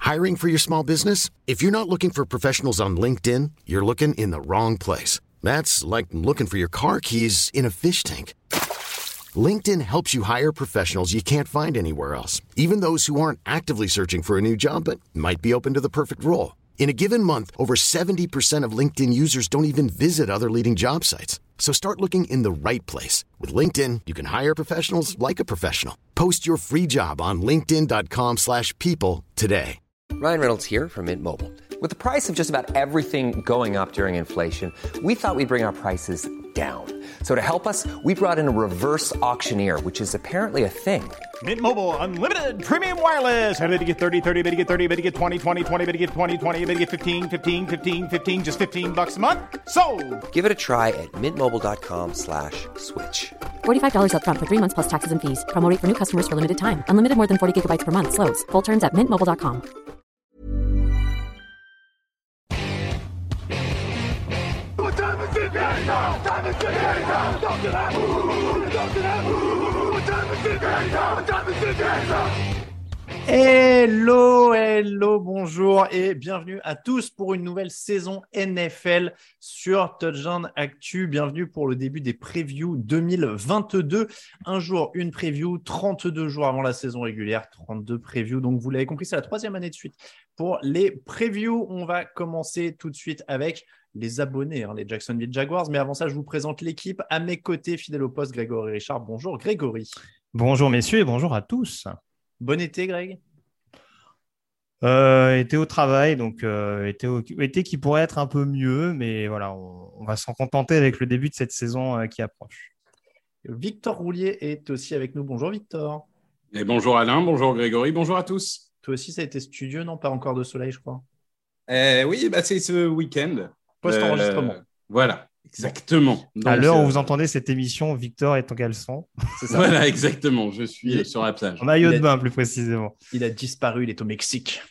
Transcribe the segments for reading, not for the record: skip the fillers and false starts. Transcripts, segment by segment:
Hiring for your small business? If you're not looking for professionals on LinkedIn, you're looking in the wrong place. That's like looking for your car keys in a fish tank. LinkedIn helps you hire professionals you can't find anywhere else, even those who aren't actively searching for a new job but might be open to the perfect role. In a given month, over 70% of LinkedIn users don't even visit other leading job sites. So start looking in the right place. With LinkedIn, you can hire professionals like a professional. Post your free job on linkedin.com/people today. Ryan Reynolds here from Mint Mobile. With the price of just about everything going up during inflation, we thought we'd bring our prices down. So to help us, we brought in a reverse auctioneer, which is apparently a thing. Mint Mobile Unlimited Premium Wireless. How to get 30, 30, bit to get 30, bit to get 20, 20, 20, bit to get 20, 20, bit to get 15, 15, 15, 15, just $15 a month? Sold! Give it a try at mintmobile.com/switch. $45 up front for 3 months plus taxes and fees. Promo rate for new customers for limited time. Unlimited more than 40 gigabytes per month. Slows full terms at mintmobile.com. Hello, bonjour et bienvenue à tous pour une nouvelle saison NFL sur Touchdown Actu. Bienvenue pour le début des previews 2022. Un jour, une preview, 32 jours avant la saison régulière, 32 previews. Donc, vous l'avez compris, c'est la troisième année de suite pour les previews. On va commencer tout de suite avec les abonnés, les Jacksonville Jaguars. Mais avant ça, je vous présente l'équipe. À mes côtés, fidèle au poste, Grégory Richard. Bonjour Grégory. Bonjour messieurs et bonjour à tous. Bon été Greg. Été au travail, donc été qui pourrait être un peu mieux, mais voilà, on va s'en contenter avec le début de cette saison qui approche. Victor Roulier est aussi avec nous. Bonjour Victor. Et bonjour Alain, bonjour Grégory, bonjour à tous. Toi aussi, ça a été studieux, non? Pas encore de soleil, je crois. Oui, c'est ce week-end. Post-enregistrement. Voilà, exactement. Donc, à l'heure où vous entendez cette émission, Victor est en caleçon. C'est ça. Voilà, exactement. Je suis sur la plage. En maillot de bain, plus précisément. Il a disparu, il est au Mexique.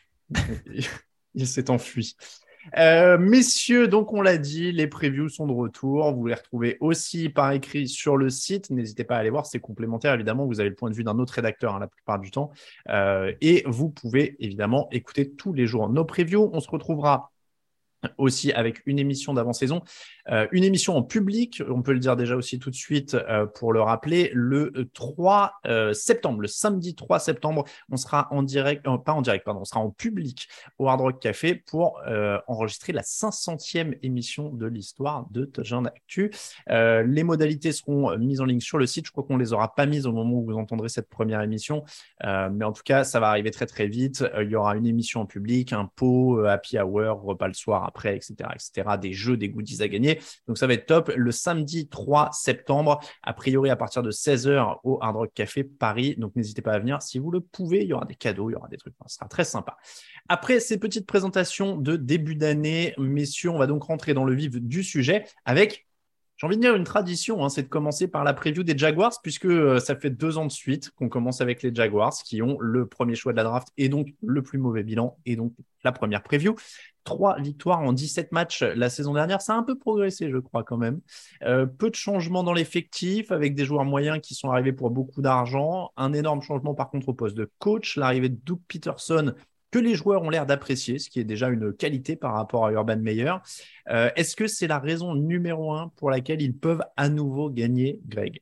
Il s'est enfui. Messieurs, donc on l'a dit, les previews sont de retour. Vous les retrouvez aussi par écrit sur le site. N'hésitez pas à aller voir, c'est complémentaire. Évidemment, vous avez le point de vue d'un autre rédacteur la plupart du temps. Et vous pouvez évidemment écouter tous les jours nos previews. On se retrouvera aussi avec une émission d'avant-saison, une émission en public, on peut le dire déjà aussi tout de suite pour le rappeler, le 3 septembre, le samedi 3 septembre, on sera en direct, on sera en public au Hard Rock Café pour enregistrer la 500e émission de l'histoire de Touchdown Actu. Les modalités seront mises en ligne sur le site, je crois qu'on ne les aura pas mises au moment où vous entendrez cette première émission, mais en tout cas, ça va arriver très très vite. Il y aura une émission en public, un pot, happy hour, repas le soir après, etc., des jeux, des goodies à gagner. Donc, ça va être top. Le samedi 3 septembre, a priori à partir de 16h au Hard Rock Café Paris. Donc, n'hésitez pas à venir. Si vous le pouvez, il y aura des cadeaux, il y aura des trucs. Ça sera très sympa. Après ces petites présentations de début d'année, messieurs, on va donc rentrer dans le vif du sujet avec... J'ai envie de dire une tradition, c'est de commencer par la preview des Jaguars, puisque ça fait 2 ans de suite qu'on commence avec les Jaguars, qui ont le premier choix de la draft et donc le plus mauvais bilan, et donc la première preview. 3 victoires en 17 matchs la saison dernière, ça a un peu progressé, je crois, quand même. Peu de changements dans l'effectif, avec des joueurs moyens qui sont arrivés pour beaucoup d'argent. Un énorme changement, par contre, au poste de coach. L'arrivée de Doug Peterson, que les joueurs ont l'air d'apprécier, ce qui est déjà une qualité par rapport à Urban Meyer. Est-ce que c'est la raison numéro 1 pour laquelle ils peuvent à nouveau gagner, Greg?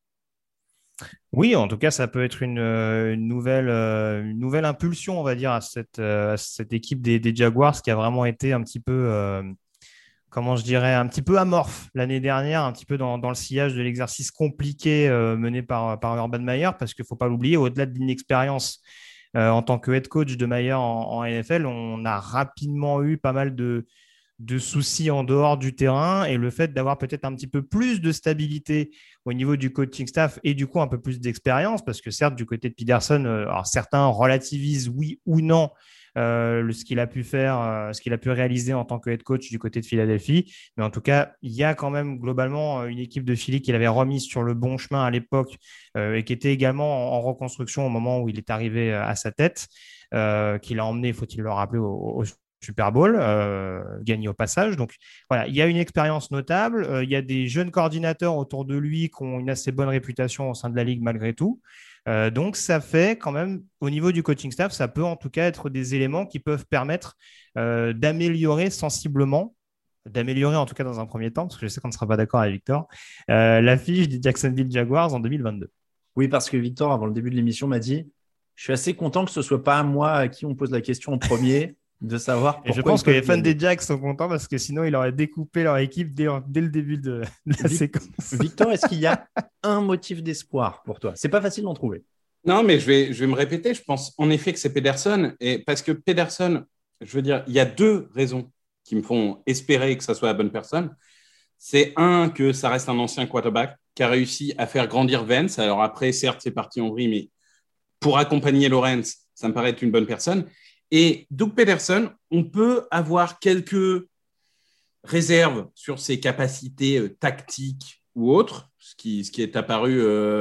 Oui, en tout cas, ça peut être une nouvelle impulsion, on va dire, à cette équipe des Jaguars qui a vraiment été un petit peu, un petit peu amorphe l'année dernière, un petit peu dans le sillage de l'exercice compliqué mené par Urban Meyer, parce qu'il ne faut pas l'oublier, au-delà de l'inexpérience en tant que head coach de Meyer en NFL, on a rapidement eu pas mal de soucis en dehors du terrain, et le fait d'avoir peut-être un petit peu plus de stabilité au niveau du coaching staff et du coup un peu plus d'expérience, parce que certes du côté de Peterson, alors certains relativisent oui ou non ce qu'il a pu faire, ce qu'il a pu réaliser en tant que head coach du côté de Philadelphie, mais en tout cas il y a quand même globalement une équipe de Philly qu'il avait remise sur le bon chemin à l'époque et qui était également en reconstruction au moment où il est arrivé à sa tête, qu'il a emmené, faut-il le rappeler, au Super Bowl, gagné au passage. Donc voilà, il y a une expérience notable, il y a des jeunes coordinateurs autour de lui qui ont une assez bonne réputation au sein de la ligue malgré tout. Donc, ça fait quand même, au niveau du coaching staff, ça peut en tout cas être des éléments qui peuvent permettre d'améliorer sensiblement, d'améliorer en tout cas dans un premier temps, parce que je sais qu'on ne sera pas d'accord avec Victor, la fiche des Jacksonville Jaguars en 2022. Oui, parce que Victor, avant le début de l'émission, m'a dit « Je suis assez content que ce ne soit pas moi à qui on pose la question en premier, de savoir pourquoi. » Et je pense que les fans des Jacks sont contents parce que sinon, ils auraient découpé leur équipe dès le début de la séquence. Victor, est-ce qu'il y a un motif d'espoir pour toi? C'est pas facile d'en trouver. Non, mais je vais me répéter. Je pense en effet que c'est Pederson. Et parce que Pederson, je veux dire, il y a deux raisons qui me font espérer que ça soit la bonne personne. C'est un, que ça reste un ancien quarterback qui a réussi à faire grandir Vance. Alors après, certes, c'est parti en vrille, mais pour accompagner Lawrence, ça me paraît être une bonne personne. Et Doug Pederson, on peut avoir quelques réserves sur ses capacités tactiques ou autres, ce qui est apparu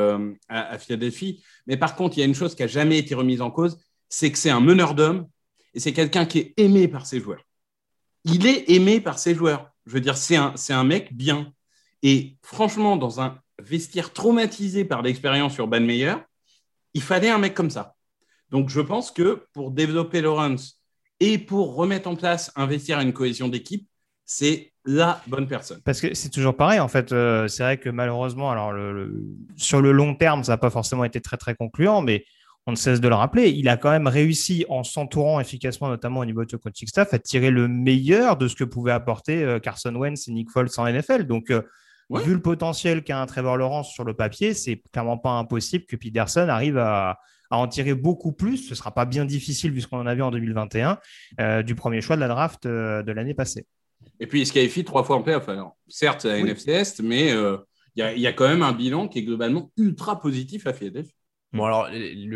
à Philadelphie. Mais par contre, il y a une chose qui n'a jamais été remise en cause, c'est que c'est un meneur d'hommes et c'est quelqu'un qui est aimé par ses joueurs. Il est aimé par ses joueurs. Je veux dire, c'est un mec bien. Et franchement, dans un vestiaire traumatisé par l'expérience Urban Meyer, il fallait un mec comme ça. Donc, je pense que pour développer Lawrence et pour remettre en place un vestiaire et une cohésion d'équipe, c'est la bonne personne. Parce que c'est toujours pareil, en fait. C'est vrai que malheureusement, alors sur le long terme, ça n'a pas forcément été très, très concluant, mais on ne cesse de le rappeler. Il a quand même réussi, en s'entourant efficacement, notamment au niveau de ce coaching staff, à tirer le meilleur de ce que pouvaient apporter Carson Wentz et Nick Foles en NFL. Donc, vu le potentiel qu'a un Trevor Lawrence sur le papier, c'est clairement pas impossible que Pederson arrive à en tirer beaucoup plus. Ce ne sera pas bien difficile, vu ce qu'on en a vu en 2021, du premier choix de la draft de l'année passée. Et puis, il se qualifie 3 fois en playoff. Alors, certes, à NFC Est, mais il y a quand même un bilan qui est globalement ultra positif à Philadelphie. Bon, alors,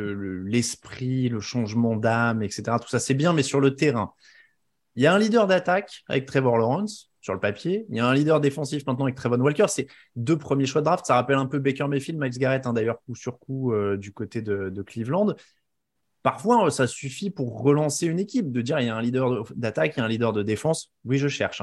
l'esprit, le changement d'âme, etc., tout ça, c'est bien, mais sur le terrain, il y a un leader d'attaque avec Trevor Lawrence, sur le papier. Il y a un leader défensif maintenant avec Trevon Walker. C'est 2 premiers choix de draft. Ça rappelle un peu Baker Mayfield, Myles Garrett, d'ailleurs, coup sur coup, du côté de Cleveland. Parfois, ça suffit pour relancer une équipe, de dire il y a un leader d'attaque, il y a un leader de défense. Oui, je cherche.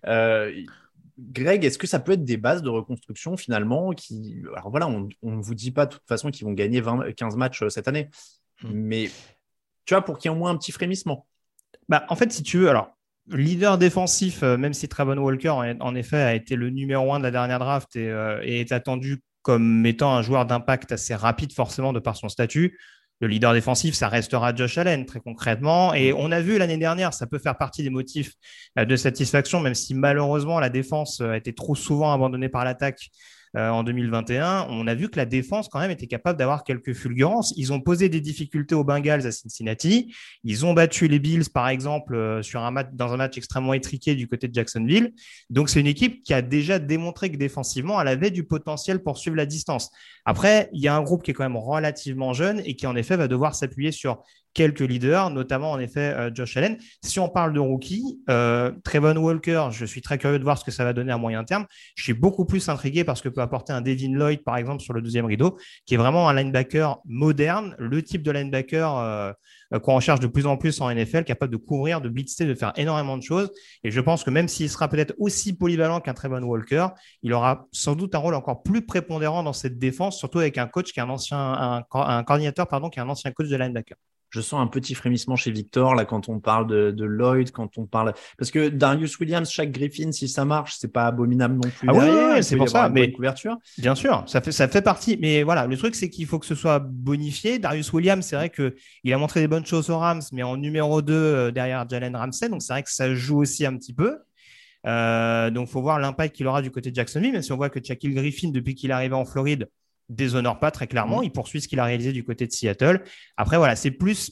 Greg, est-ce que ça peut être des bases de reconstruction finalement qui... Alors voilà, on ne vous dit pas de toute façon qu'ils vont gagner 15 matchs cette année. Mais tu vois, pour qu'il y ait au moins un petit frémissement. En fait, si tu veux, alors, leader défensif, même si Trevon Walker, en effet, a été le numéro 1 de la dernière draft et est attendu comme étant un joueur d'impact assez rapide, forcément, de par son statut. Le leader défensif, ça restera Josh Allen, très concrètement. Et on a vu l'année dernière, ça peut faire partie des motifs de satisfaction, même si malheureusement, la défense a été trop souvent abandonnée par l'attaque en 2021. On a vu que la défense, quand même, était capable d'avoir quelques fulgurances. Ils ont posé des difficultés aux Bengals à Cincinnati. Ils ont battu les Bills, par exemple, dans un match extrêmement étriqué du côté de Jacksonville. Donc, c'est une équipe qui a déjà démontré que défensivement, elle avait du potentiel pour suivre la distance. Après, il y a un groupe qui est quand même relativement jeune et qui, en effet, va devoir s'appuyer sur quelques leaders, notamment, en effet, Josh Allen. Si on parle de rookie, Trevon Walker, je suis très curieux de voir ce que ça va donner à moyen terme. Je suis beaucoup plus intrigué par ce que peut apporter un Devin Lloyd, par exemple, sur le deuxième rideau, qui est vraiment un linebacker moderne, le type de linebacker qu'on recherche de plus en plus en NFL, capable de couvrir, de blitzer, de faire énormément de choses. Et je pense que même s'il sera peut-être aussi polyvalent qu'un Trevon Walker, il aura sans doute un rôle encore plus prépondérant dans cette défense, surtout avec un coach qui est un coordinateur qui est un ancien coach de linebacker. Je sens un petit frémissement chez Victor, là, quand on parle de Lloyd, quand on parle... Parce que Darius Williams, Shaq Griffin, si ça marche, c'est pas abominable non plus. Oui, c'est pour ça. Mais couverture. Bien sûr, ça fait partie. Mais voilà, le truc, c'est qu'il faut que ce soit bonifié. Darius Williams, c'est vrai qu'il a montré des bonnes choses aux Rams, mais en numéro 2 derrière Jalen Ramsey. Donc, c'est vrai que ça joue aussi un petit peu. Donc, il faut voir l'impact qu'il aura du côté de Jacksonville. Même si on voit que Shaquille Griffin, depuis qu'il est arrivé en Floride, déshonore pas très clairement. Il poursuit ce qu'il a réalisé du côté de Seattle. Après, voilà, c'est plus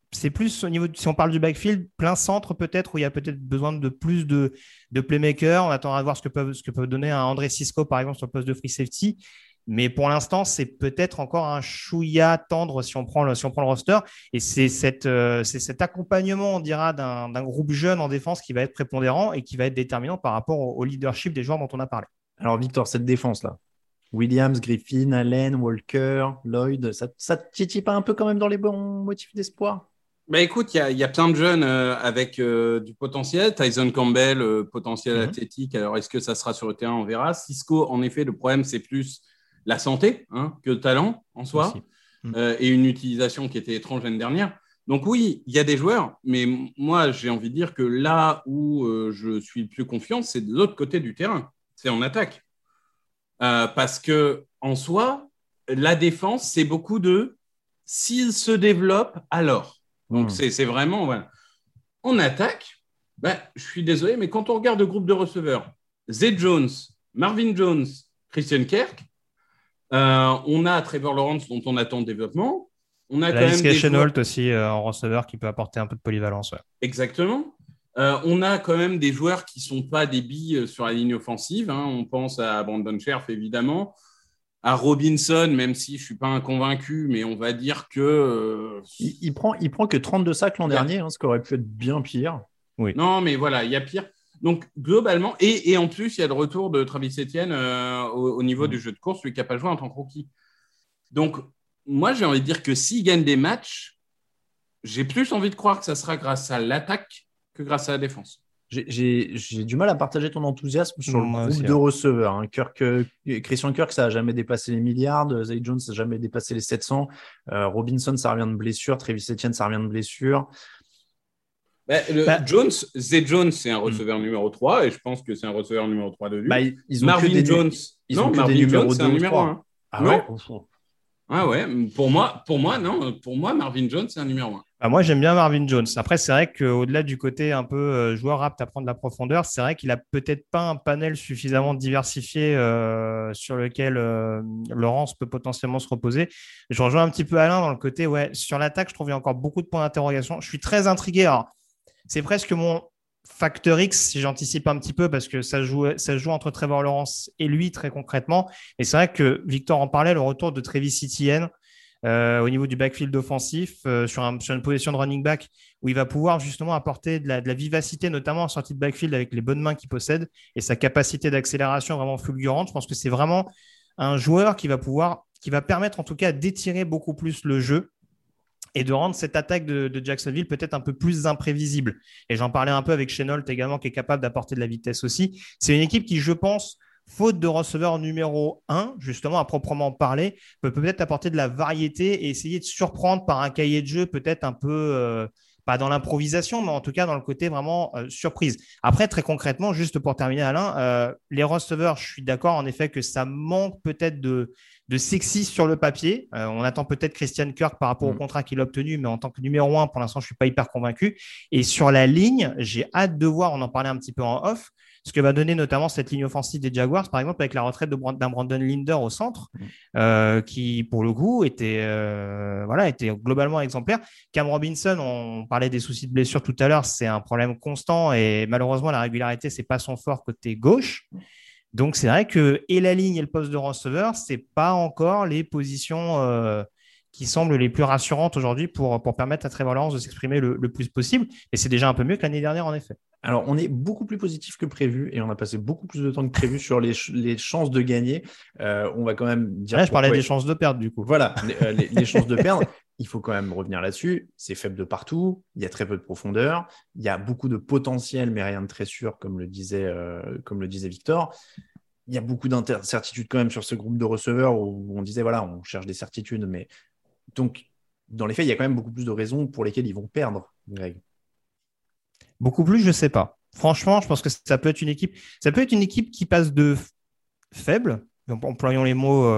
au niveau, si on parle du backfield, plein centre peut-être, où il y a peut-être besoin de plus de playmakers. On attendra de voir ce que peut donner un André Cisco, par exemple, sur le poste de free safety. Mais pour l'instant, c'est peut-être encore un chouïa tendre si on prend le roster. Et c'est cet accompagnement, on dira, d'un groupe jeune en défense qui va être prépondérant et qui va être déterminant par rapport au leadership des joueurs dont on a parlé. Alors, Victor, cette défense-là, Williams, Griffin, Allen, Walker, Lloyd, ça te titille pas un peu quand même dans les bons motifs d'espoir? Écoute, il y a plein de jeunes avec du potentiel. Tyson Campbell, potentiel athlétique. Alors, est-ce que ça sera sur le terrain? On verra. Cisco, en effet, le problème, c'est plus la santé que le talent en soi. et une utilisation qui était étrange l'année dernière. Donc oui, il y a des joueurs, mais moi, j'ai envie de dire que là où je suis le plus confiant, c'est de l'autre côté du terrain, c'est en attaque. Parce que en soi, la défense, c'est beaucoup de s'il se développe, alors. Donc c'est vraiment, voilà. En attaque, je suis désolé, mais quand on regarde le groupe de receveurs, Zay Jones, Marvin Jones, Christian Kirk, on a Trevor Lawrence dont on attend le développement. On a quand même des Chenault aussi en receveur qui peut apporter un peu de polyvalence. Ouais. Exactement. On a quand même des joueurs qui ne sont pas des billes sur la ligne offensive. Hein. On pense à Brandon Scherf, évidemment, à Robinson, même si je ne suis pas un convaincu, mais on va dire que… Il prend que 32 sacs l'an dernier, ce qui aurait pu être bien pire. Oui. Non, mais voilà, il y a pire. Donc, globalement, et en plus, il y a le retour de Travis Etienne au niveau du jeu de course, lui qui n'a pas joué en tant que rookie. Donc, moi, j'ai envie de dire que s'il gagne des matchs, j'ai plus envie de croire que ça sera grâce à l'attaque que grâce à la défense. J'ai du mal à partager ton enthousiasme sur le groupe de receveurs. Hein. Christian Kirk, ça n'a jamais dépassé les milliards. Zay Jones, ça n'a jamais dépassé les 700. Robinson, ça revient de blessure. Travis Etienne, ça revient de blessure. Zay Jones, c'est un receveur numéro 3 et je pense que c'est un receveur numéro 3 de lui. Marvin Jones, Marvin Jones, c'est un numéro 1. Ah ouais. Ah ouais, pour moi, non. Pour moi, Marvin Jones, c'est un numéro 1. Moi, j'aime bien Marvin Jones. Après, c'est vrai qu'au-delà du côté un peu joueur apte à prendre de la profondeur, c'est vrai qu'il n'a peut-être pas un panel suffisamment diversifié sur lequel Lawrence peut potentiellement se reposer. Je rejoins un petit peu Alain dans le côté, sur l'attaque, je trouve qu'il y a encore beaucoup de points d'interrogation. Je suis très intrigué. Alors, c'est presque mon facteur X, si j'anticipe un petit peu, parce que ça joue entre Trevor Lawrence et lui, très concrètement. Et c'est vrai que Victor en parlait, le retour de Travis Etienne au niveau du backfield offensif, sur une position de running back, où il va pouvoir justement apporter de la vivacité, notamment en sortie de backfield avec les bonnes mains qu'il possède et sa capacité d'accélération vraiment fulgurante. Je pense que c'est vraiment un joueur qui va permettre en tout cas d'étirer beaucoup plus le jeu et de rendre cette attaque de Jacksonville peut-être un peu plus imprévisible. Et j'en parlais un peu avec Chenault également, qui est capable d'apporter de la vitesse aussi. C'est une équipe qui, je pense, faute de receveur numéro 1, justement à proprement parler, peut peut-être apporter de la variété et essayer de surprendre par un cahier de jeu peut-être un peu… pas dans l'improvisation, mais en tout cas dans le côté vraiment surprise. Après, très concrètement, juste pour terminer, Alain, les receveurs, je suis d'accord en effet que ça manque peut-être de sexy sur le papier. On attend peut-être Christian Kirk par rapport au contrat qu'il a obtenu, mais en tant que numéro 1, pour l'instant, je ne suis pas hyper convaincu. Et sur la ligne, j'ai hâte de voir, on en parlait un petit peu en off, ce que va donner notamment cette ligne offensive des Jaguars, par exemple, avec la retraite d'un Brandon Linder au centre, qui, pour le coup, était globalement exemplaire. Cam Robinson, on parlait des soucis de blessure tout à l'heure, c'est un problème constant et malheureusement, la régularité, ce n'est pas son fort côté gauche. Donc, c'est vrai que et la ligne et le poste de receveur, ce n'est pas encore les positions qui semblent les plus rassurantes aujourd'hui pour permettre à Trevor Lawrence de s'exprimer le plus possible. Et c'est déjà un peu mieux que l'année dernière, en effet. Alors, on est beaucoup plus positif que prévu et on a passé beaucoup plus de temps que prévu sur les chances de gagner. On va quand même dire… Là, je parlais des chances de perdre, du coup. Voilà, les chances de perdre. Il faut quand même revenir là-dessus. C'est faible de partout. Il y a très peu de profondeur. Il y a beaucoup de potentiel, mais rien de très sûr, comme le disait Victor. Il y a beaucoup d'incertitudes quand même sur ce groupe de receveurs où on disait, voilà, on cherche des certitudes. Mais donc, dans les faits, il y a quand même beaucoup plus de raisons pour lesquelles ils vont perdre, Greg. Beaucoup plus, je ne sais pas. Franchement, je pense que ça peut être une équipe qui passe de faible, employons les mots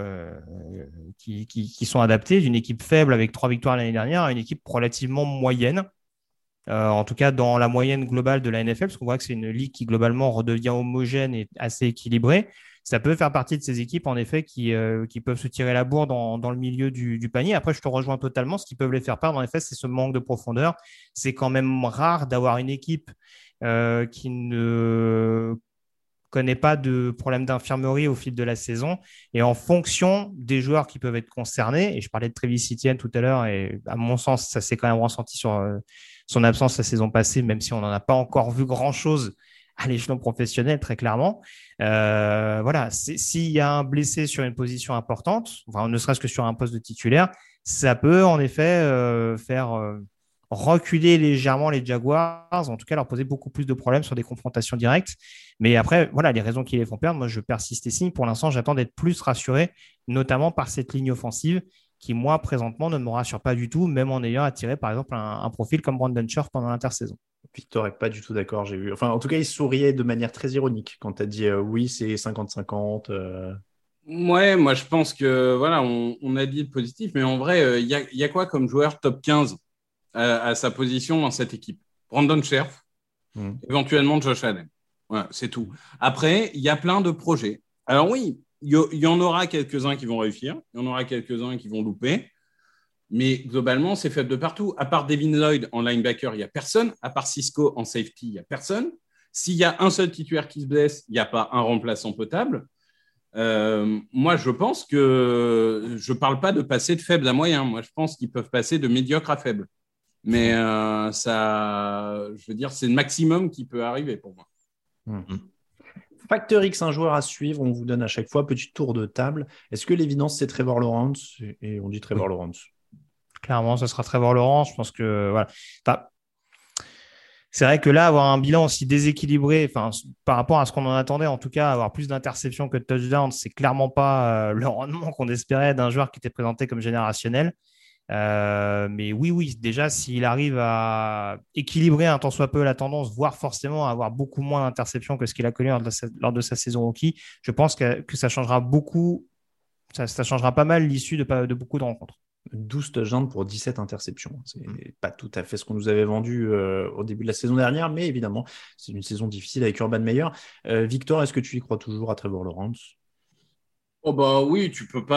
qui sont adaptés, d'une équipe faible avec 3 victoires l'année dernière à une équipe relativement moyenne, en tout cas dans la moyenne globale de la NFL, parce qu'on voit que c'est une ligue qui globalement redevient homogène et assez équilibrée. Ça peut faire partie de ces équipes, en effet, qui peuvent se tirer la bourre dans le milieu du panier. Après, je te rejoins totalement. Ce qui peut les faire perdre, en effet, c'est ce manque de profondeur. C'est quand même rare d'avoir une équipe qui ne connaît pas de problème d'infirmerie au fil de la saison. Et en fonction des joueurs qui peuvent être concernés, et je parlais de Travis Etienne tout à l'heure, et à mon sens, ça s'est quand même ressenti sur son absence la saison passée, même si on n'en a pas encore vu grand-chose à l'échelon professionnel, très clairement. Voilà, s'il y a un blessé sur une position importante, enfin, ne serait-ce que sur un poste de titulaire, ça peut en effet faire reculer légèrement les Jaguars, en tout cas leur poser beaucoup plus de problèmes sur des confrontations directes. Mais après, voilà, les raisons qui les font perdre, moi je persiste et signe. Pour l'instant, j'attends d'être plus rassuré, notamment par cette ligne offensive qui, moi, présentement, ne me rassure pas du tout, même en ayant attiré, par exemple, un profil comme Brandon Scherf pendant l'intersaison. Victor n'est pas du tout d'accord, j'ai vu. Enfin, en tout cas, il souriait de manière très ironique quand tu as dit oui, c'est 50-50. Ouais, moi je pense que voilà, on a dit le positif, mais en vrai, il y a quoi comme joueur top 15 à sa position dans cette équipe? Brandon Scherf, éventuellement Josh Allen. Voilà, c'est tout. Après, il y a plein de projets. Alors oui, il y en aura quelques-uns qui vont réussir, il y en aura quelques-uns qui vont louper, mais globalement, c'est faible de partout. À part Devin Lloyd en linebacker, il n'y a personne. À part Cisco en safety, il n'y a personne. S'il y a un seul titulaire qui se blesse, il n'y a pas un remplaçant potable. Moi, je pense que je ne parle pas de passer de faible à moyen. Moi, je pense qu'ils peuvent passer de médiocre à faible. Mais ça, je veux dire, c'est le maximum qui peut arriver pour moi. Facteur X, un joueur à suivre, on vous donne à chaque fois petit tour de table. Est-ce que l'évidence, c'est Trevor Lawrence? Et on dit Trevor Lawrence. Clairement, ce sera Trevor Lawrence. Je pense que voilà. Enfin, c'est vrai que là, avoir un bilan aussi déséquilibré, enfin, par rapport à ce qu'on en attendait, en tout cas, avoir plus d'interceptions que de touchdowns, c'est clairement pas le rendement qu'on espérait d'un joueur qui était présenté comme générationnel. Mais oui, déjà, s'il arrive à équilibrer un tant soit peu la tendance, voire forcément avoir beaucoup moins d'interceptions que ce qu'il a connu lors de sa saison rookie, je pense que ça changera beaucoup, ça changera pas mal l'issue de beaucoup de rencontres. 12 touchdowns pour 17 interceptions. C'est pas tout à fait ce qu'on nous avait vendu au début de la saison dernière, mais évidemment, c'est une saison difficile avec Urban Meyer. Victor, est-ce que tu y crois toujours à Trevor Lawrence? Oh bah oui, tu peux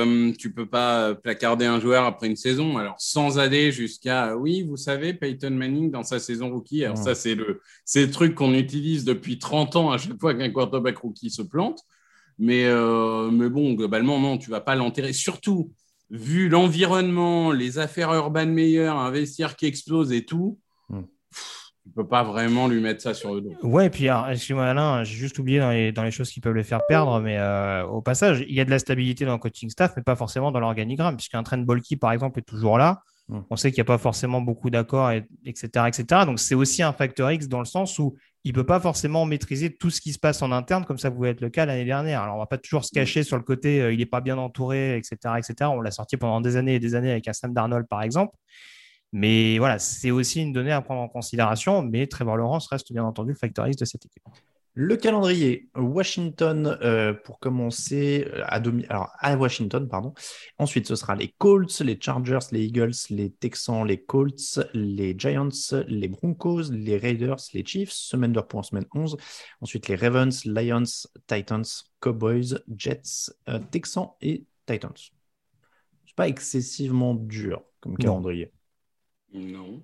pas placarder un joueur après une saison. Alors sans aller jusqu'à oui, vous savez, Peyton Manning dans sa saison rookie. Alors ça c'est le truc qu'on utilise depuis 30 ans à chaque fois qu'un quarterback rookie se plante. Mais bon, globalement non, tu vas pas l'enterrer. Surtout vu l'environnement, les affaires Urban Meyer, un vestiaire qui explose et tout. Tu peux pas vraiment lui mettre ça sur le dos. Ouais, et puis, alors, excuse-moi Alain, j'ai juste oublié dans les choses qui peuvent les faire perdre, mais au passage, il y a de la stabilité dans le coaching staff, mais pas forcément dans l'organigramme, puisqu'un Trent Baalke, par exemple, est toujours là. On sait qu'il n'y a pas forcément beaucoup d'accords, etc., etc. Donc, c'est aussi un facteur X dans le sens où il ne peut pas forcément maîtriser tout ce qui se passe en interne, comme ça pouvait être le cas l'année dernière. Alors, on ne va pas toujours se cacher sur le côté il n'est pas bien entouré, etc., etc. On l'a sorti pendant des années et des années avec un Sam Darnold, par exemple. Mais voilà, c'est aussi une donnée à prendre en considération. Mais Trevor Lawrence reste bien entendu le facteur X de cette équipe. Le calendrier, Washington pour commencer à Washington, pardon. Ensuite, ce sera les Colts, les Chargers, les Eagles, les Texans, les Colts, les Giants, les Broncos, les Raiders, les Chiefs, semaine de repos en semaine 11. Ensuite, les Ravens, Lions, Titans, Cowboys, Jets, Texans et Titans. C'est pas excessivement dur comme calendrier. Non.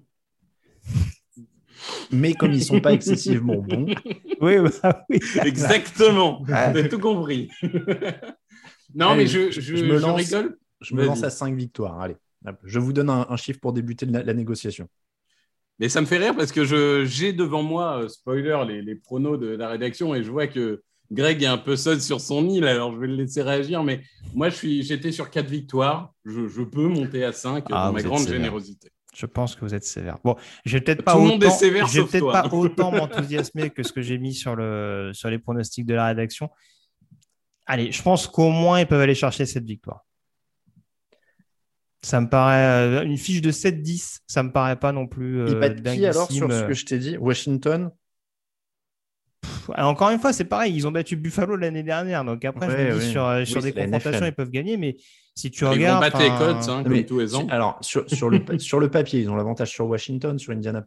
Mais comme ils ne sont pas excessivement bons. Oui. Exactement. Vous avez tout compris. Non, allez, mais je rigole. Je me lance à 5 victoires. Allez, je vous donne un chiffre pour débuter la négociation. Mais ça me fait rire parce que j'ai devant moi, spoiler, les pronos de la rédaction et je vois que Greg est un peu seul sur son île, alors je vais le laisser réagir. Mais moi, j'étais sur 4 victoires. Je peux monter à 5 dans ma grande générosité. Je pense que vous êtes sévère. Bon, je vais peut-être pas autant m'enthousiasmer que ce que j'ai mis sur les pronostics de la rédaction. Allez, je pense qu'au moins ils peuvent aller chercher cette victoire. Ça me paraît une fiche de 7-10, ça me paraît pas non plus. Il bat qui alors sur ce que je t'ai dit? Washington? Encore une fois, c'est pareil, ils ont battu Buffalo l'année dernière, donc après je me dis sur des confrontations ils peuvent gagner, mais si tu regardes, ils vont battre les Colts comme tous les ans. Alors sur le papier, ils ont l'avantage sur Washington, sur Indiana.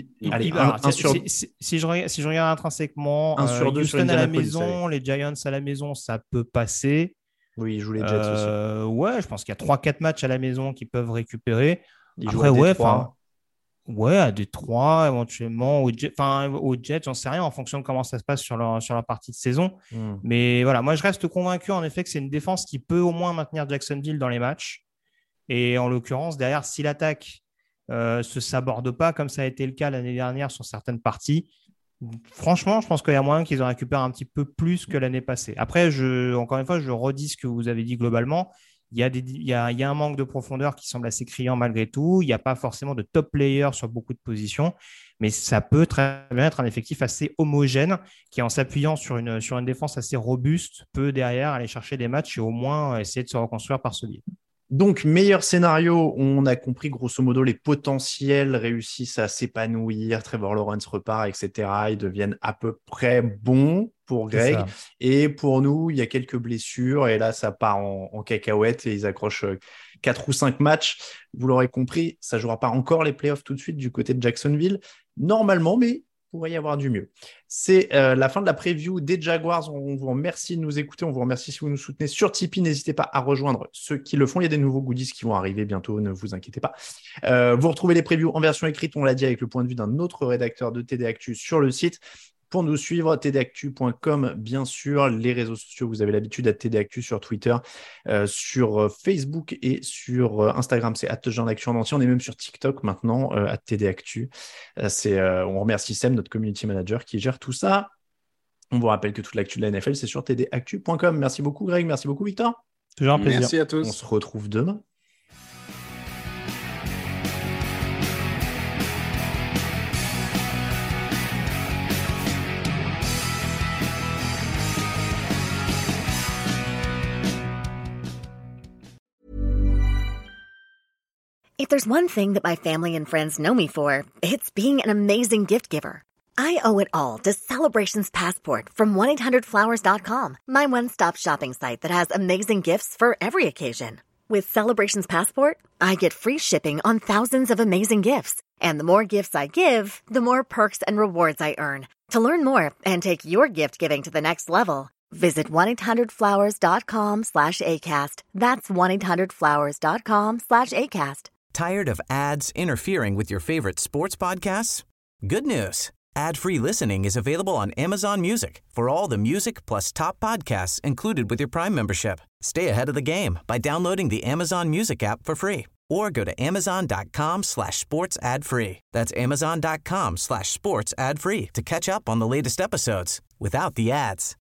Si je regarde intrinsèquement, 1 sur 2 Houston sur à la maison, les Giants à la maison, ça peut passer. Oui, ils jouent les Jets aussi. Ouais, je pense qu'il y a 3-4 matchs à la maison qu'ils peuvent récupérer. Ils après, ouais, à Détroit, éventuellement, aux Jets, j'en sais rien en fonction de comment ça se passe sur leur partie de saison. Mais voilà, moi je reste convaincu en effet que c'est une défense qui peut au moins maintenir Jacksonville dans les matchs. Et en l'occurrence, derrière, si l'attaque se saborde pas, comme ça a été le cas l'année dernière sur certaines parties, franchement, je pense qu'il y a moyen qu'ils en récupèrent un petit peu plus que l'année passée. Après, encore une fois, je redis ce que vous avez dit globalement. Il y a un manque de profondeur qui semble assez criant malgré tout. Il n'y a pas forcément de top player sur beaucoup de positions, mais ça peut très bien être un effectif assez homogène qui, en s'appuyant sur une défense assez robuste, peut derrière aller chercher des matchs et au moins essayer de se reconstruire par ce biais. Donc, meilleur scénario, on a compris grosso modo les potentiels réussissent à s'épanouir, Trevor Lawrence repart, etc. Ils deviennent à peu près bons pour Greg. Et pour nous, il y a quelques blessures et là, ça part en cacahuète et ils accrochent 4 ou 5 matchs. Vous l'aurez compris, ça ne jouera pas encore les playoffs tout de suite du côté de Jacksonville, normalement, mais il pourrait y avoir du mieux. C'est la fin de la preview des Jaguars. On vous remercie de nous écouter. On vous remercie si vous nous soutenez sur Tipeee. N'hésitez pas à rejoindre ceux qui le font. Il y a des nouveaux goodies qui vont arriver bientôt. Ne vous inquiétez pas. Vous retrouvez les previews en version écrite, on l'a dit, avec le point de vue d'un autre rédacteur de TD Actu sur le site. Pour nous suivre, tdactu.com, bien sûr. Les réseaux sociaux, vous avez l'habitude à TD Actu sur Twitter, sur Facebook et sur Instagram, c'est @jeanactu en entier. On est même sur TikTok maintenant, @TD Actu. On remercie Sam, notre community manager, qui gère tout ça. On vous rappelle que toute l'actu de la NFL, c'est sur tdactu.com. Merci beaucoup, Greg. Merci beaucoup, Victor. Toujours un plaisir. Merci à tous. On se retrouve demain. If there's one thing that my family and friends know me for, it's being an amazing gift giver. I owe it all to Celebrations Passport from 1-800-Flowers.com, my one-stop shopping site that has amazing gifts for every occasion. With Celebrations Passport, I get free shipping on thousands of amazing gifts. And the more gifts I give, the more perks and rewards I earn. To learn more and take your gift giving to the next level, visit 1-800-Flowers.com/ACAST. That's 1-800-Flowers.com/ACAST. Tired of ads interfering with your favorite sports podcasts? Good news. Ad-free listening is available on Amazon Music for all the music plus top podcasts included with your Prime membership. Stay ahead of the game by downloading the Amazon Music app for free or go to amazon.com/sports ad free. That's amazon.com/sports ad free to catch up on the latest episodes without the ads.